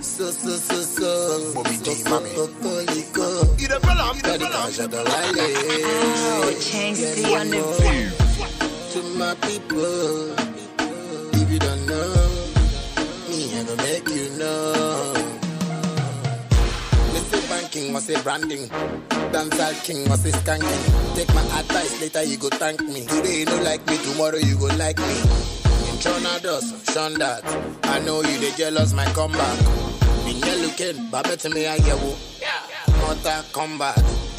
Bobby G, mommy. Oh, change the on the to my people. If you don't know, me, I gonna make you know. Mr. Banking must say branding. Dancehall king must say skanking. Take my advice, later you go thank me. Today you don't like me, tomorrow you go like me. Tornadoes, Sean that. I know you they jealous my comeback. Me looking, but better me I get wo. Mortal combat.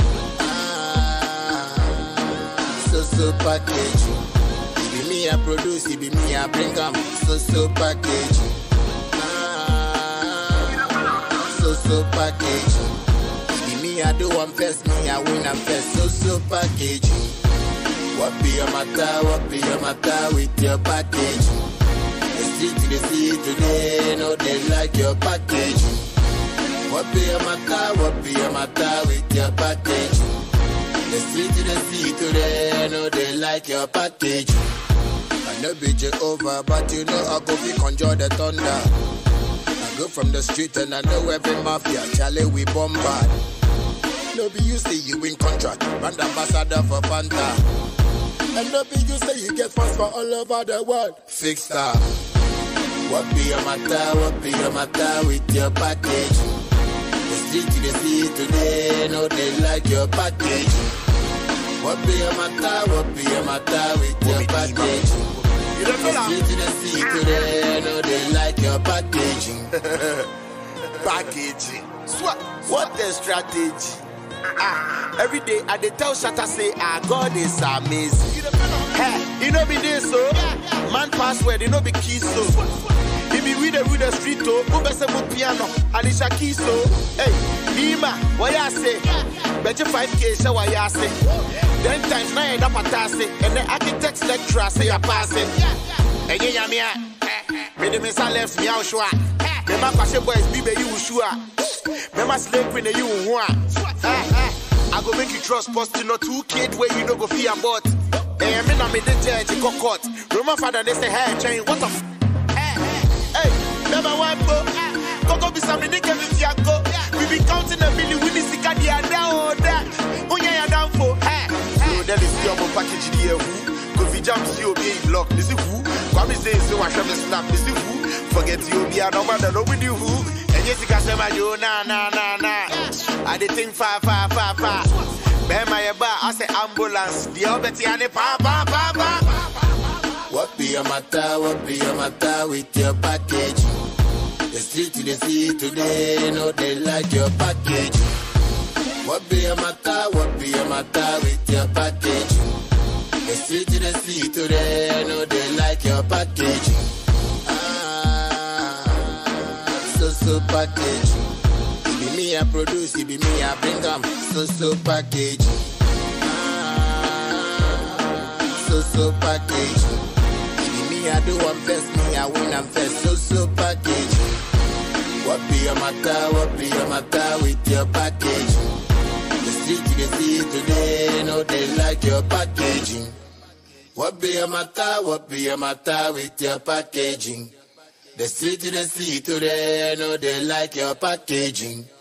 So package. It be me I produce, it be me I bring 'em. So package. So package. It be me I do one first, me I win 'em first. So package. What be your matter with your package? The street to the sea today, no they like your package. What be your matter with your package? The street to the sea today, no they like your package. I know be Jehovah, but you know I go fi conjure the thunder. I go from the street and I know every mafia, Charlie we bombard. No be you say you win contract, brand ambassador for Panther. And no be you say you get funds for all over the world. Fix that. What be your matter with your package? The street to the sea today, no they like your package. What be your matter with your package? The street to the sea today, no they like your packaging. Packaging. What the strategy? Every day I dey tell Shatta say God is amazing. Hey, you know be this so man password, you know be key so. He be with the street to who best put piano and it's a key so. Hey, Lima, what ya say? Bet you 5K show what ya say. 10 times 9 up at and the architect's lecturer say I pass it. Hey, yeah, me the mesa left me out sure. Me ma passion boys be you sure. Me ma slave queen you want. I go make you trust post to no 2 kids where you no go fear about. Hey, I mean I made the judge go court. Roman father they say hey chain what the hey, never wipe go be something they can go. We be counting a million with this car the other that. Oh yeah, down for hey. So that is your package the who. Go fi jump see you be block. This is who. Come say so I shall snap. This is who. Forget you be a number that know with you who. And yes, you can say my yo na. I dey think far. Bear my bar, I say ambulance. The other tiane pa. What be your matter with your package? The street to the sea today, no they like your package. What be your matter with your package? The street to the sea today, no they like your package. So package. It be me I produce, it be me I bring 'em. So package. So package. It be me I do one first, me I win 'em first. So package. What be your matter with your package? The street to the sea today, no they like your packaging. What be your matter with your packaging? The street to the sea today, no they like your packaging.